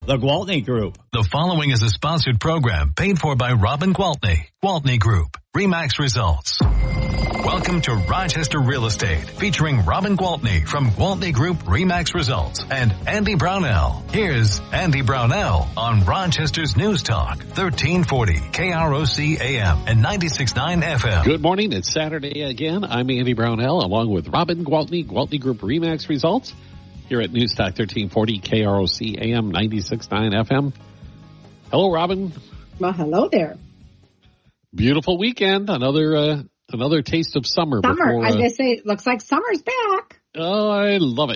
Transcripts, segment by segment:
The Gwaltney Group. The following is a sponsored program paid for by Robin Gwaltney. Gwaltney Group. RE/MAX Results. Welcome to Rochester Real Estate, featuring Robin Gwaltney from Gwaltney Group RE/MAX Results and Andy Brownell. Here's Andy Brownell on Rochester's News Talk, 1340 KROC AM and 96.9 FM. Good morning. It's Saturday again. I'm Andy Brownell along with Robin Gwaltney, Gwaltney Group RE/MAX Results here at News Talk 1340 KROC AM 96.9 FM. Hello, Robin. Well, hello there. Beautiful weekend. Another taste of summer. Summer. As I say, it looks like summer's back. Oh, I love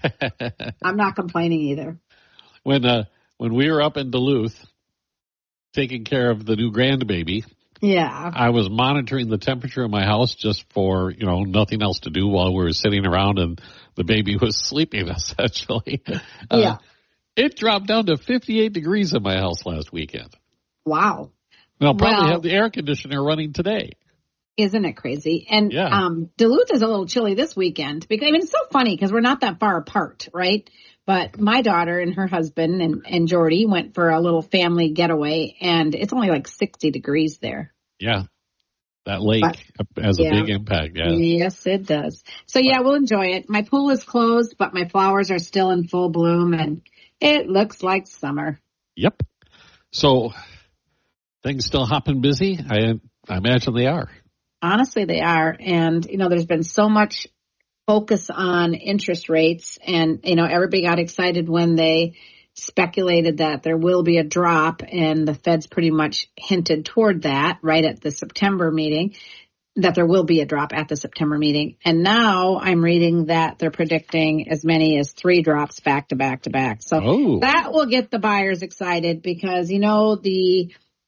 it. I'm not complaining either. When we were up in Duluth taking care of the new grandbaby, yeah, I was monitoring the temperature of my house just for, nothing else to do while we were sitting around and the baby was sleeping, essentially. Yeah. It dropped down to 58 degrees in my house last weekend. Wow. And I'll probably have the air conditioner running today. Isn't it crazy? And yeah. Duluth is a little chilly this weekend. Because it's so funny because we're not that far apart, right? But my daughter and her husband and Jordy went for a little family getaway, and it's only like 60 degrees there. Yeah. That lake has a big impact. Yeah. Yes, it does. So, we'll enjoy it. My pool is closed, but my flowers are still in full bloom, and it looks like summer. Yep. So, things still hopping busy? I imagine they are. Honestly, they are. And, there's been so much focus on interest rates. And, everybody got excited when they speculated that there will be a drop. And the Fed's pretty much hinted toward that right at the September meeting, that there will be a drop at the September meeting. And now I'm reading that they're predicting as many as 3 drops back to back to back. So that will get the buyers excited because, the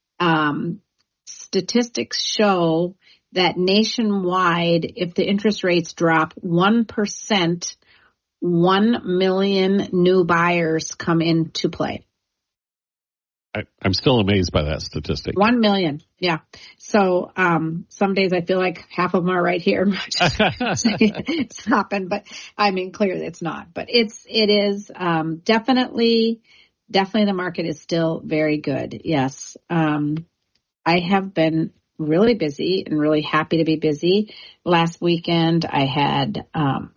statistics show that nationwide, if the interest rates drop 1%, 1 million new buyers come into play. I'm still amazed by that statistic. 1 million, yeah. So some days I feel like half of them are right here. It's happened, but I mean, clearly it's not. But it is definitely the market is still very good. Yes, I have been really busy and really happy to be busy. Last weekend I had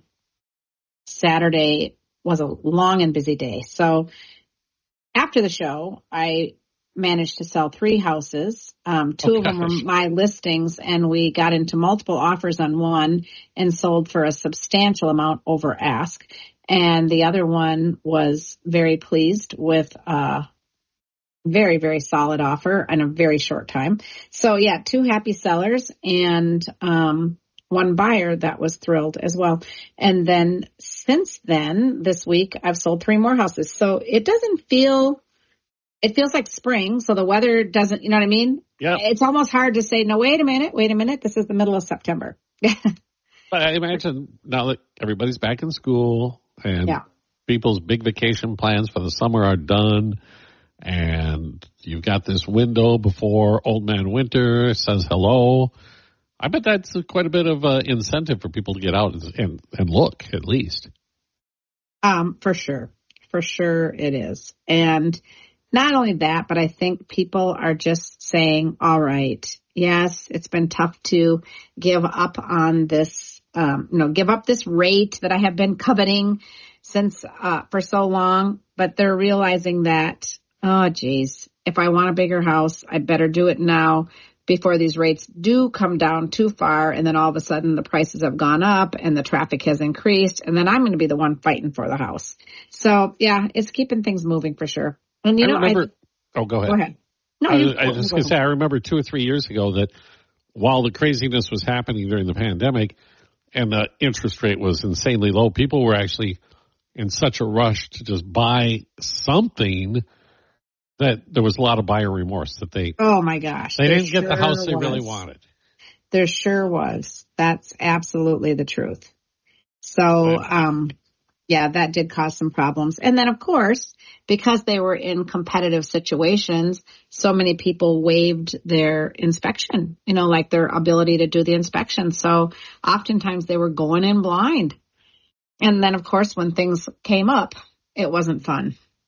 Saturday was a long and busy day. So after the show, I managed to sell 3 houses. 2 of them were my listings, and we got into multiple offers on one and sold for a substantial amount over ask. And the other one was very pleased with very, very solid offer in a very short time. So 2 happy sellers and 1 buyer that was thrilled as well. And then since then, this week, I've sold 3 more houses. So it feels like spring. So the weather doesn't, you know what I mean? Yeah. It's almost hard to say, no, wait a minute. This is the middle of September. But I imagine now that everybody's back in school and people's big vacation plans for the summer are done, and you've got this window before Old Man Winter says hello. I bet that's quite a bit of incentive for people to get out and look, at least. For sure. For sure it is. And not only that, but I think people are just saying, all right, yes, it's been tough to give up on this, give up this rate that I have been coveting since for so long. But they're realizing that, oh, geez, if I want a bigger house, I better do it now before these rates do come down too far. And then all of a sudden the prices have gone up and the traffic has increased. And then I'm going to be the one fighting for the house. So, it's keeping things moving for sure. And, I remember, go ahead. Go ahead. No, I was just going to say, I remember 2 or 3 years ago that while the craziness was happening during the pandemic and the interest rate was insanely low, people were actually in such a rush to just buy something that there was a lot of buyer remorse that they, oh my gosh, they didn't get the house they really wanted. There sure was. That's absolutely the truth. So, that did cause some problems. And then of course, because they were in competitive situations, so many people waived their inspection, like their ability to do the inspection. So oftentimes they were going in blind. And then of course, when things came up, it wasn't fun.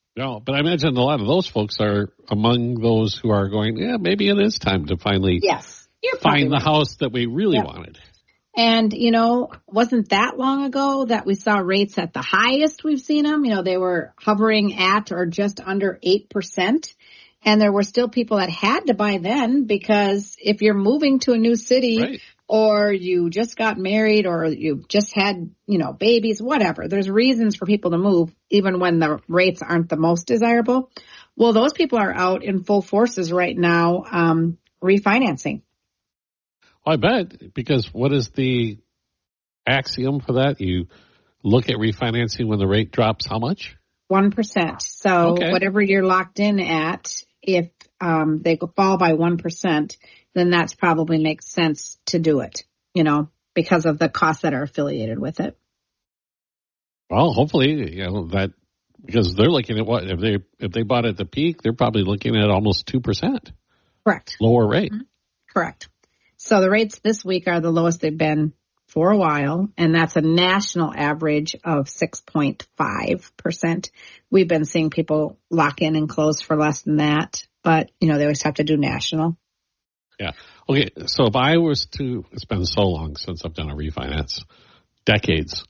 No, but I imagine a lot of those folks are among those who are going, yeah, maybe it is time to finally find the house that we really wanted. And, wasn't that long ago that we saw rates at the highest we've seen them? They were hovering at or just under 8%. And there were still people that had to buy then, because if you're moving to a new city or you just got married or you just had, babies, whatever, there's reasons for people to move even when the rates aren't the most desirable. Well, those people are out in full forces right now, refinancing. I bet, because what is the axiom for that? You look at refinancing when the rate drops how much? 1%. So whatever you're locked in at, if they fall by 1%, then that's probably makes sense to do it, because of the costs that are affiliated with it. Well, hopefully, that, because they're looking at what, if they bought at the peak, they're probably looking at almost 2%. Correct. Lower rate. Mm-hmm. Correct. So the rates this week are the lowest they've been for a while, and that's a national average of 6.5%. We've been seeing people lock in and close for less than that, but, they always have to do national. Yeah. Okay, so if I was to, it's been so long since I've done a refinance, decades.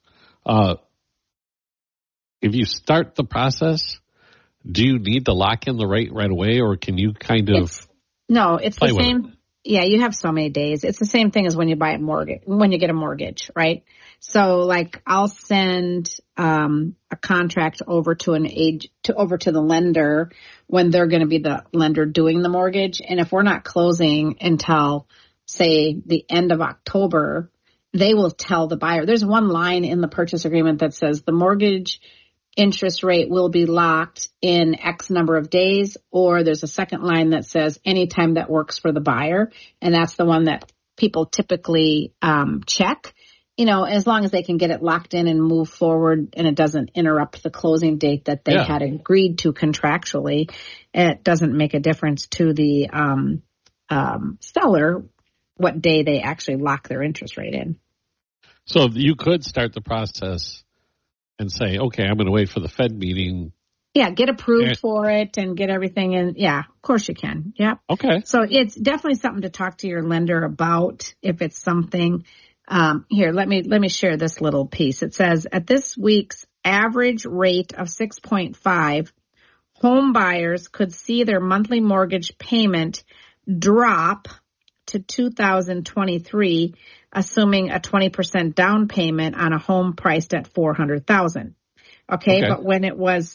If you start the process, do you need to lock in the rate right away, or can you kind of it's the same. Yeah, you have so many days. It's the same thing as when you buy when you get a mortgage, right? So like I'll send a contract over to the lender when they're going to be the lender doing the mortgage. And if we're not closing until, say, the end of October, they will tell the buyer. There's one line in the purchase agreement that says the mortgage interest rate will be locked in X number of days, or there's a second line that says anytime that works for the buyer. And that's the one that people typically check, as long as they can get it locked in and move forward and it doesn't interrupt the closing date that they had agreed to contractually. It doesn't make a difference to the seller what day they actually lock their interest rate in. So you could start the process and say, okay, I'm going to wait for the Fed meeting. Yeah, get approved for it and get everything in. Yeah, of course you can. Yeah. Okay. So it's definitely something to talk to your lender about if it's something. Here, let me share this little piece. It says, at this week's average rate of 6.5, home buyers could see their monthly mortgage payment drop to $2,023, assuming a 20% down payment on a home priced at $400,000. Okay, but when it was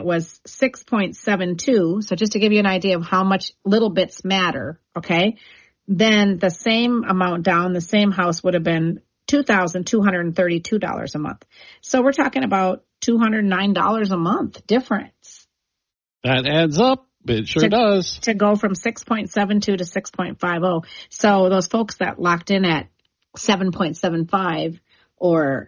6.72, so just to give you an idea of how much little bits matter, okay, then the same amount down, the same house would have been $2,232 a month. So we're talking about $209 a month difference. That adds up. It sure does. To go from 6.72 to 6.50. So those folks that locked in at 7.75 or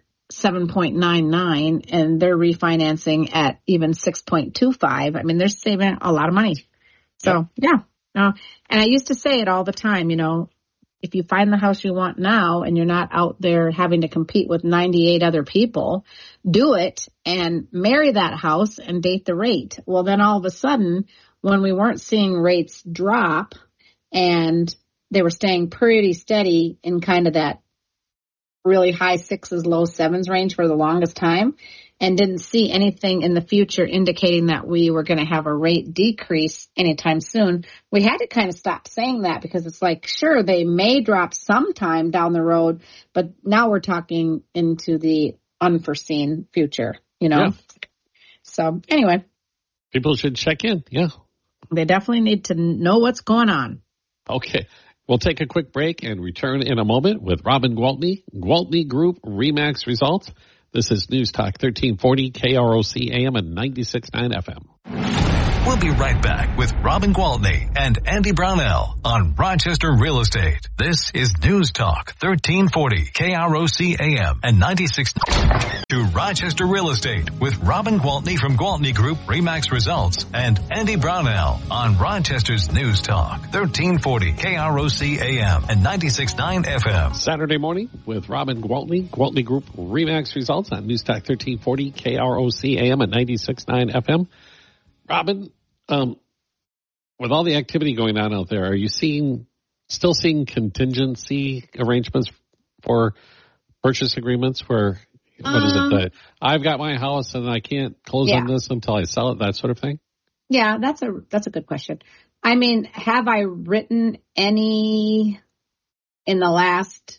7.99 and they're refinancing at even 6.25, I mean, they're saving a lot of money. So, and I used to say it all the time, if you find the house you want now and you're not out there having to compete with 98 other people, do it and marry that house and date the rate. Well, then all of a sudden, when we weren't seeing rates drop and they were staying pretty steady in kind of that really high 6s, low 7s range for the longest time, and didn't see anything in the future indicating that we were going to have a rate decrease anytime soon, we had to kind of stop saying that, because it's like, sure, they may drop sometime down the road, but now we're talking into the unforeseen future, Yeah. So anyway. People should check in, They definitely need to know what's going on. Okay. We'll take a quick break and return in a moment with Robin Gwaltney, Gwaltney Group RE/MAX Results. This is News Talk 1340 KROC AM and 96.9 FM. We'll be right back with Robin Gwaltney and Andy Brownell on Rochester Real Estate. This is News Talk 1340 KROC AM and 96.9 to Rochester Real Estate with Robin Gwaltney from Gwaltney Group RE/MAX Results and Andy Brownell on Rochester's News Talk 1340 KROC AM and 96.9 FM. Saturday morning with Robin Gwaltney, Gwaltney Group RE/MAX Results on News Talk 1340 KROC AM and 96.9 FM. Robin, with all the activity going on out there, are you still seeing contingency arrangements for purchase agreements where, what is it? I've got my house and I can't close on this until I sell it, that sort of thing? Yeah, that's a good question. I mean, have I written any in the last,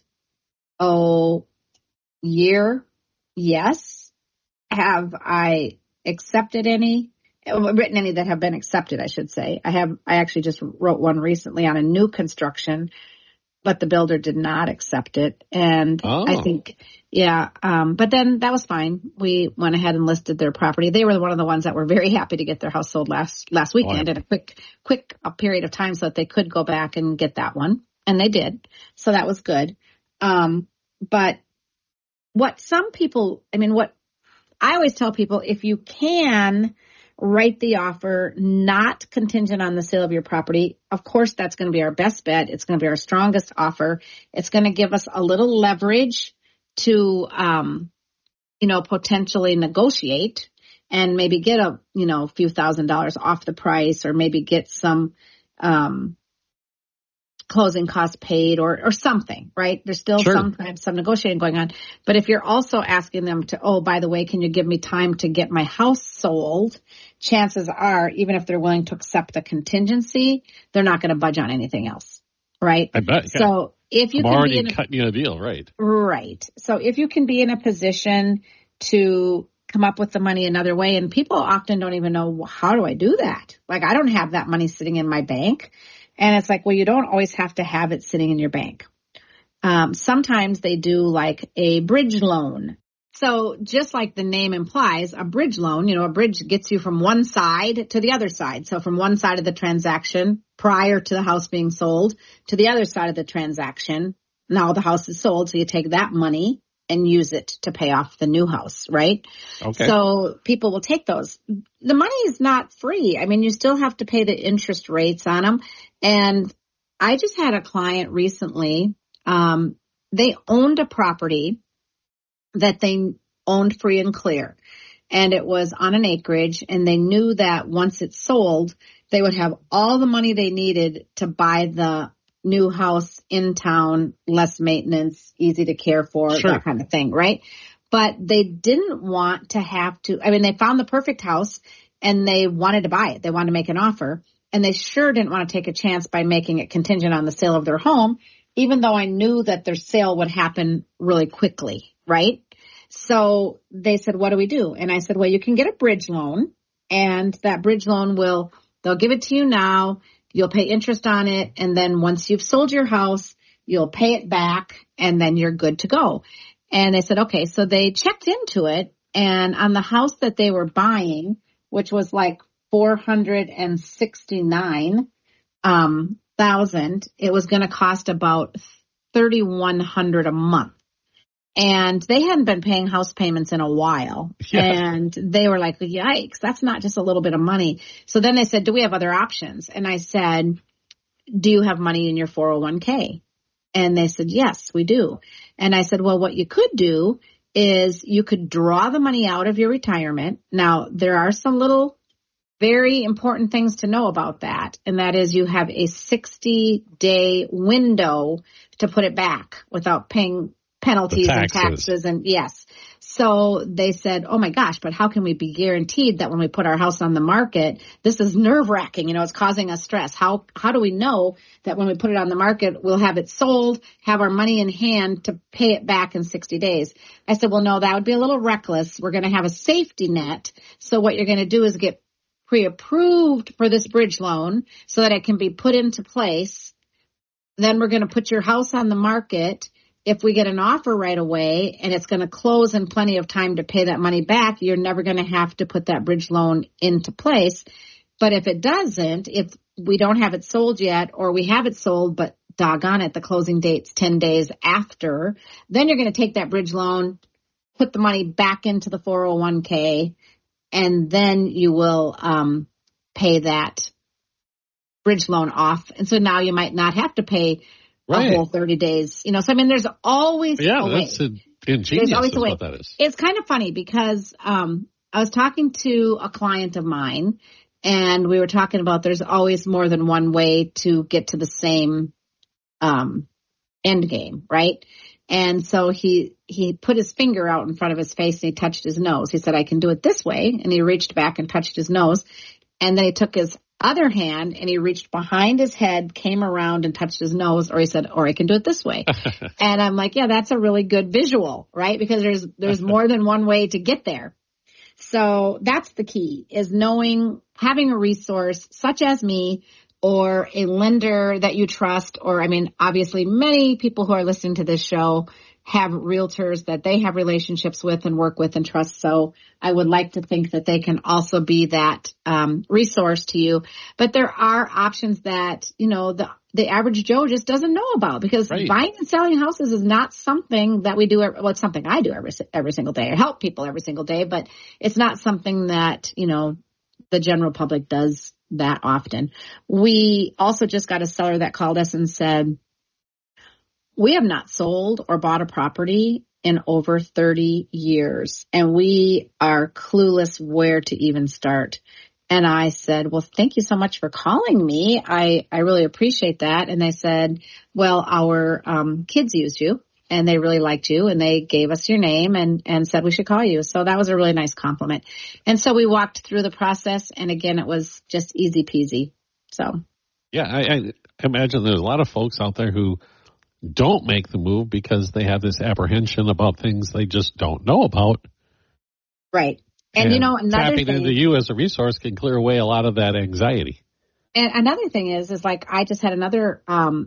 year? Yes. Have I accepted any? Written any that have been accepted, I should say. I actually just wrote one recently on a new construction, but the builder did not accept it. And I think, but then that was fine. We went ahead and listed their property. They were one of the ones that were very happy to get their house sold last weekend in a quick period of time so that they could go back and get that one. And they did. So that was good. But what I always tell people, if you can write the offer not contingent on the sale of your property, of course, that's going to be our best bet. It's going to be our strongest offer. It's going to give us a little leverage to, potentially negotiate and maybe get a few $1,000s off the price, or maybe get some, closing costs paid or something, right? There's still sometimes some negotiating going on. But if you're also asking them to, by the way, can you give me time to get my house sold? Chances are, even if they're willing to accept the contingency, they're not going to budge on anything else, right? I bet. Yeah. So if you I'm already cutting you a deal, right? Right. So if you can be in a position to come up with the money another way, and people often don't even know, how do I do that? Like, I don't have that money sitting in my bank. And it's like, well, you don't always have to have it sitting in your bank. Sometimes they do like a bridge loan. So just like the name implies, a bridge loan, a bridge gets you from one side to the other side. So from one side of the transaction prior to the house being sold to the other side of the transaction, now the house is sold. So you take that money and use it to pay off the new house, right? Okay. So people will take those. The money is not free. I mean, you still have to pay the interest rates on them. And I just had a client recently, they owned a property that they owned free and clear. And it was on an acreage, and they knew that once it's sold, they would have all the money they needed to buy the new house in town, less maintenance, easy to care for, that kind of thing, right? But they didn't want to have to, they found the perfect house and they wanted to buy it. They wanted to make an offer, and they sure didn't want to take a chance by making it contingent on the sale of their home, even though I knew that their sale would happen really quickly, right? So they said, what do we do? And I said, well, you can get a bridge loan, and that bridge loan they'll give it to you now. You'll pay interest on it, and then once you've sold your house, you'll pay it back, and then you're good to go. And they said, okay. So they checked into it, and on the house that they were buying, which was like $469,000, it was going to cost about $3,100 a month. And they hadn't been paying house payments in a while. Yeah. And they were like, yikes, that's not just a little bit of money. So then they said, do we have other options? And I said, do you have money in your 401k? And they said, yes, we do. And I said, well, what you could do is you could draw the money out of your retirement. Now, there are some little very important things to know about that. And that is, you have a 60-day window to put it back without paying penalties and taxes, and yes. So they said, oh my gosh, but how can we be guaranteed that when we put our house on the market, this is nerve-wracking, it's causing us stress. How do we know that when we put it on the market, we'll have it sold, have our money in hand to pay it back in 60 days? I said, well, no, that would be a little reckless. We're going to have a safety net. So what you're going to do is get pre-approved for this bridge loan so that it can be put into place. Then we're going to put your house on the market. If we get an offer right away and it's going to close in plenty of time to pay that money back, you're never going to have to put that bridge loan into place. But if it doesn't, if we don't have it sold yet, or we have it sold, but doggone it, the closing date's 10 days after, then you're going to take that bridge loan, put the money back into the 401k, and then you will pay that bridge loan off. And so now you might not have to pay a whole 30 days, So, there's always a way. That's ingenious. There's always a way. What that is. It's kind of funny because I was talking to a client of mine, And we were talking about there's always more than one way to get to the same end game, right? And so he put his finger out in front of his face and he touched his nose. He said, I can do it this way. And he reached back and touched his nose. And then he took his other hand and he reached behind his head, came around and touched his nose, or he said, or I can do it this way. And I'm like, yeah, that's a really good visual, right? Because there's more than one way to get there. So that's the key, is knowing, having a resource such as me or a lender that you trust, or obviously many people who are listening to this show have realtors that they have relationships with and work with and trust. So I would like to think that they can also be that resource to you. But there are options that, the average Joe just doesn't know about, because buying and selling houses is not something that we do. Well, it's something I do every single day. I help people every single day, but it's not something that, the general public does that often. We also just got a seller that called us and said, we have not sold or bought a property in over 30 years, and we are clueless where to even start. And I said, well, thank you so much for calling me. I really appreciate that. And they said, well, our kids used you and they really liked you and they gave us your name and said we should call you. So that was a really nice compliment. And so we walked through the process, and again, it was just easy peasy. So. Yeah, I imagine there's a lot of folks out there who don't make the move because they have this apprehension about things they just don't know about. Right. And another tapping thing, into you as a resource can clear away a lot of that anxiety. And another thing is like I just had another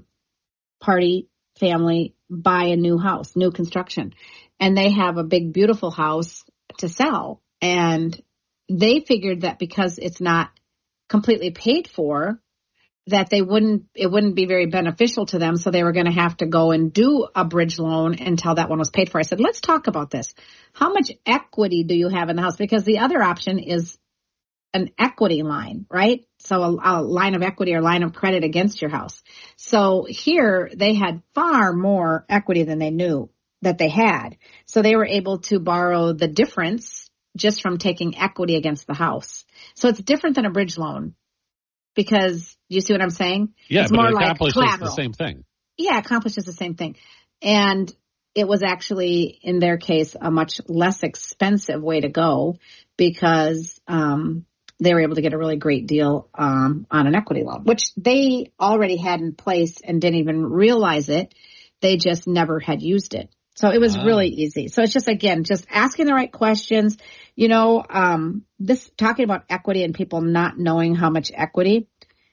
family buy a new house, new construction, and they have a big, beautiful house to sell. And they figured that because it's not completely paid for, that it wouldn't be very beneficial to them. So they were going to have to go and do a bridge loan until that one was paid for. I said, let's talk about this. How much equity do you have in the house? Because the other option is an equity line, right? So a line of equity or line of credit against your house. So here they had far more equity than they knew that they had. So they were able to borrow the difference just from taking equity against the house. So it's different than a bridge loan. Because you see what I'm saying? Yeah, it's but more it like accomplishes collateral. the same thing. Yeah, it accomplishes the same thing. And it was actually, in their case, a much less expensive way to go because they were able to get a really great deal on an equity loan, which they already had in place and didn't even realize it. They just never had used it. So it was really easy. So it's just, again, just asking the right questions. This talking about equity and people not knowing how much equity.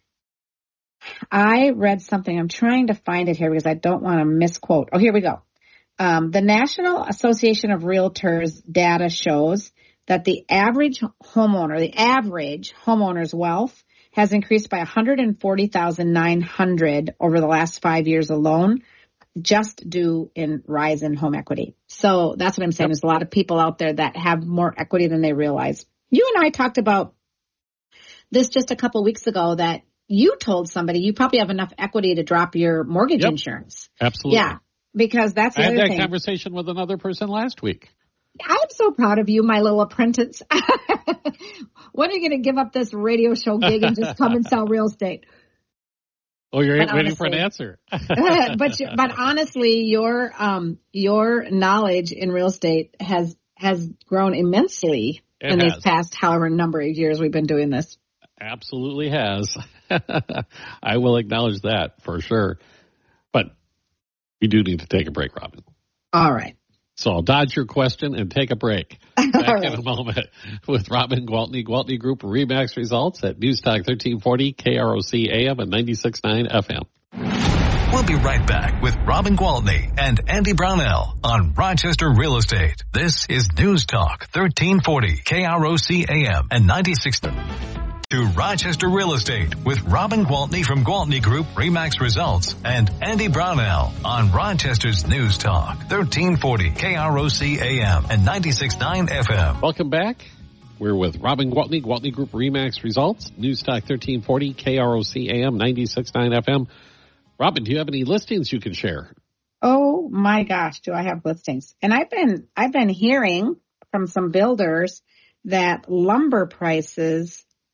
I read something. I'm trying to find it here because I don't want to misquote. Oh, here we go. The National Association of Realtors data shows that the average homeowner's wealth has increased by $140,900 over the last 5 years alone, just due in rise in home equity. So that's what I'm saying. There's a lot of people out there that have more equity than they realize. You and I talked about this just a couple weeks ago, that you told somebody you probably have enough equity to drop your mortgage insurance. Absolutely. Yeah, because that's the other thing. I had that conversation with another person last week. I'm so proud of you, my little apprentice. When are you going to give up this radio show gig and just come and sell real estate? Oh, you're waiting for an answer. but honestly, your knowledge in real estate has grown immensely in these past however number of years we've been doing this. Absolutely has. I will acknowledge that for sure. But we do need to take a break, Robin. All right. So I'll dodge your question and take a break. Back in a moment with Robin Gwaltney, Gwaltney Group RE/MAX results at News Talk 1340 KROC AM and 96.9 FM. We'll be right back with Robin Gwaltney and Andy Brownell on Rochester Real Estate. This is News Talk 1340 KROC AM and 96.9. To Rochester Real Estate with Robin Gwaltney from Gwaltney Group RE/MAX Results and Andy Brownell on Rochester's News Talk 1340 KROC AM and 96.9 FM. Welcome back. We're with Robin Gwaltney, Gwaltney Group RE/MAX Results, News Talk 1340 KROC AM 96.9 FM. Robin, do you have any listings you can share? Oh my gosh, do I have listings? And I've been hearing from some builders that lumber prices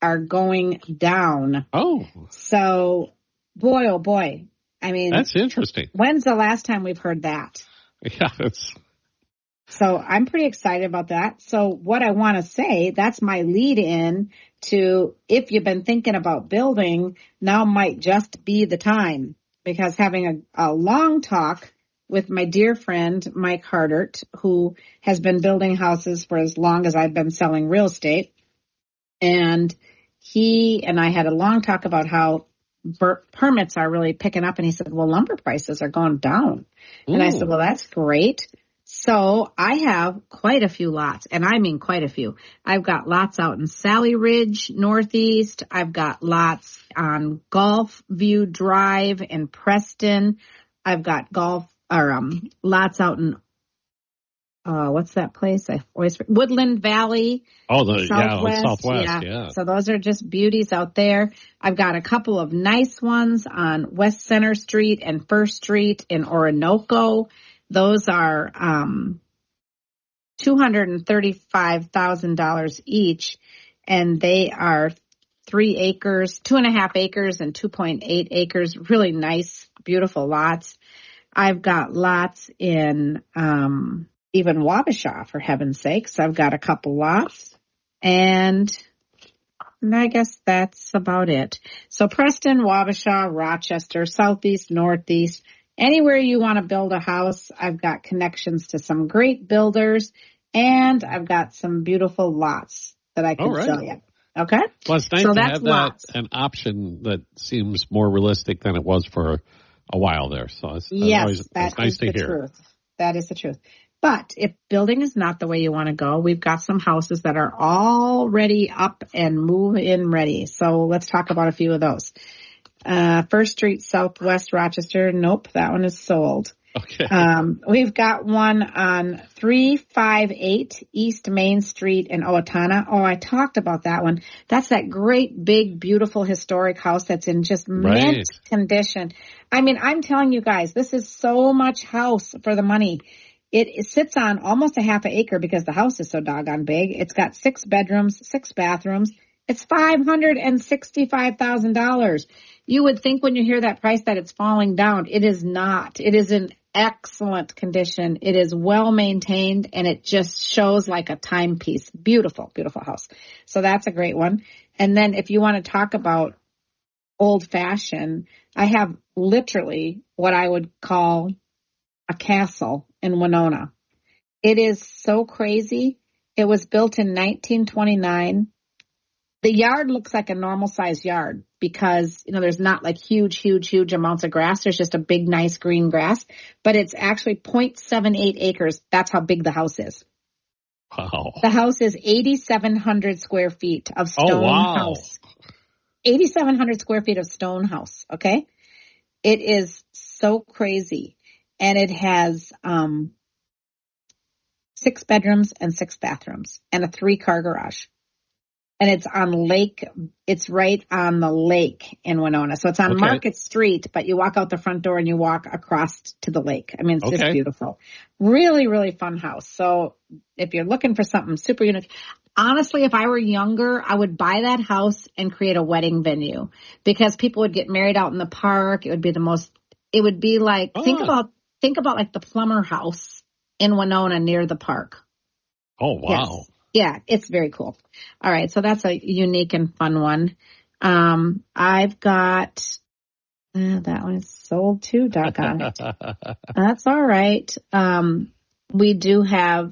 are going down. Oh. So, boy, oh boy. I mean, that's interesting. When's the last time we've heard that? Yeah, So I'm pretty excited about that. So what I want to say, that's my lead in to, if you've been thinking about building, now might just be the time, because having a long talk with my dear friend, Mike Hardert, who has been building houses for as long as I've been selling real estate. And he and I had a long talk about how permits are really picking up. And he said, well, lumber prices are going down. Ooh. And I said, well, that's great. So I have quite a few lots, and I mean quite a few. I've got lots out in Sally Ridge, Northeast. I've got lots on Gulf View Drive in Preston. I've got lots out in, what's that place? Woodland Valley. Oh, Southwest. Yeah. So those are just beauties out there. I've got a couple of nice ones on West Center Street and First Street in Orinoco. Those are $235,000 each, and they are 3 acres, 2.5 acres, and 2.8 acres. Really nice, beautiful lots. I've got lots in even Wabasha, for heaven's sakes. I've got a couple lots, and I guess that's about it. So Preston, Wabasha, Rochester, Southeast, Northeast. Anywhere you want to build a house, I've got connections to some great builders, and I've got some beautiful lots that I can sell you. Okay? Well, it's nice to have an option that seems more realistic than it was for a while there. So it's nice to hear. Truth. That is the truth. But if building is not the way you want to go, we've got some houses that are already up and move-in ready. So let's talk about a few of those. First Street, Southwest Rochester. Nope, that one is sold. Okay. We've got one on 358 East Main Street in Owatonna. Oh, I talked about that one. That's that great, big, beautiful historic house that's in just mint condition. I mean, I'm telling you guys, this is so much house for the money. It sits on almost a half an acre because the house is so doggone big. It's got 6 bedrooms, 6 bathrooms. It's $565,000. You would think when you hear that price that it's falling down. It is not. It is in excellent condition. It is well maintained, and it just shows like a timepiece. Beautiful, beautiful house. So that's a great one. And then if you want to talk about old fashioned, I have literally what I would call a castle in Winona. It is so crazy. It was built in 1929. The yard looks like a normal size yard because, there's not like huge amounts of grass. There's just a big, nice green grass, but it's actually 0.78 acres. That's how big the house is. Wow. The house is 8,700 square feet of stone house. 8,700 square feet of stone house. Okay. It is so crazy. And it has, 6 bedrooms and 6 bathrooms and a 3-car garage. And it's it's right on the lake in Winona. So it's on Market Street, but you walk out the front door and you walk across to the lake. I mean, it's just beautiful. Really, really fun house. So if you're looking for something super unique, honestly, if I were younger, I would buy that house and create a wedding venue because people would get married out in the park. It would be like, think about like the Plummer House in Winona near the park. Oh, wow. Yes. Yeah, it's very cool. All right, so that's a unique and fun one. I've got, that one is sold too, doggone it. That's all right. We do have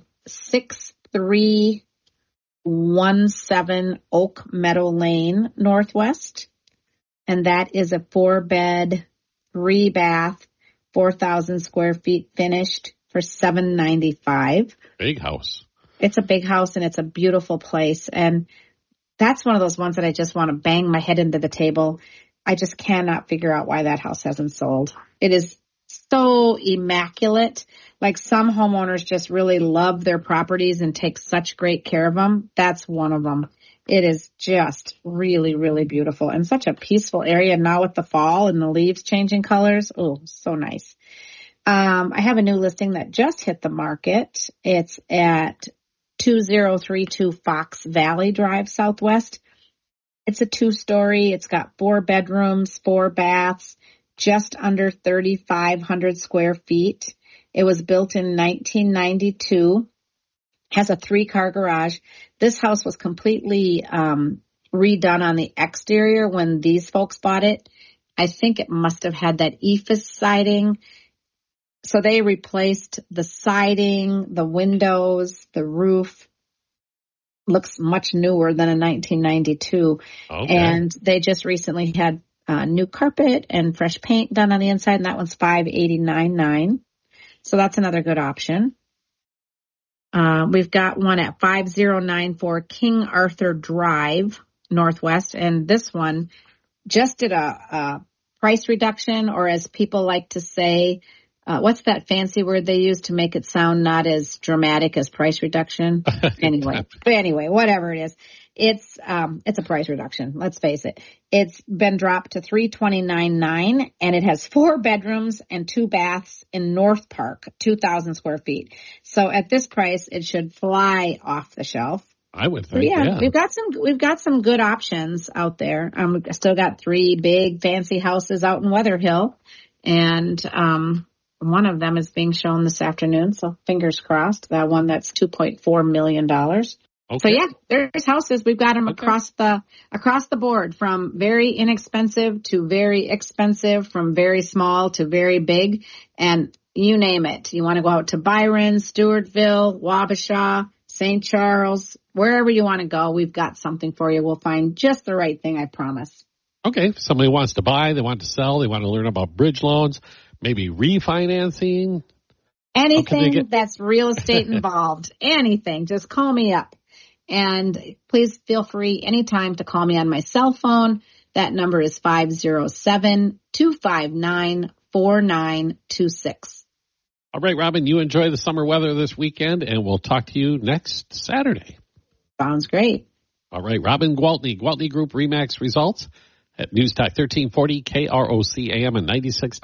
6317 Oak Meadow Lane, Northwest. And that is a 4-bed, 3-bath, 4,000 square feet finished for $795. Big house. It's a big house and it's a beautiful place. And that's one of those ones that I just want to bang my head into the table. I just cannot figure out why that house hasn't sold. It is so immaculate. Like some homeowners just really love their properties and take such great care of them. That's one of them. It is just really, really beautiful and such a peaceful area now with the fall and the leaves changing colors. Oh, so nice. I have a new listing that just hit the market. It's at 2032 Fox Valley Drive Southwest. It's a 2-story. It's got 4 bedrooms, 4 baths, just under 3,500 square feet. It was built in 1992. Has a 3-car garage. This house was completely redone on the exterior when these folks bought it. I think it must have had that EIFS siding. So they replaced the siding, the windows, the roof. Looks much newer than a 1992. Okay. And they just recently had new carpet and fresh paint done on the inside, and that one's $589,900. So that's another good option. We've got one at 5094 King Arthur Drive, Northwest, and this one just did a price reduction, or as people like to say, what's that fancy word they use to make it sound not as dramatic as price reduction? Anyway, whatever it is, it's a price reduction. Let's face it. It's been dropped to $329,900, and it has 4 bedrooms and 2 baths in North Park, 2,000 square feet. So at this price, it should fly off the shelf. I would think, yeah. We've got some good options out there. I still got 3 big fancy houses out in Weatherhill, and one of them is being shown this afternoon, so fingers crossed. That one, that's $2.4 million. Okay. So yeah, there's houses. We've got them across the board, from very inexpensive to very expensive, from very small to very big, and you name it. You want to go out to Byron, Stewartville, Wabasha, St. Charles, wherever you want to go, we've got something for you. We'll find just the right thing, I promise. Okay, if somebody wants to buy, they want to sell, they want to learn about bridge loans, maybe refinancing. Anything that's real estate involved, anything, just call me up. And please feel free anytime to call me on my cell phone. That number is 507-259-4926. All right, Robin, you enjoy the summer weather this weekend, and we'll talk to you next Saturday. Sounds great. All right, Robin Gwaltney, Gwaltney Group RE/MAX results at News Talk 1340 KROC AM and 96.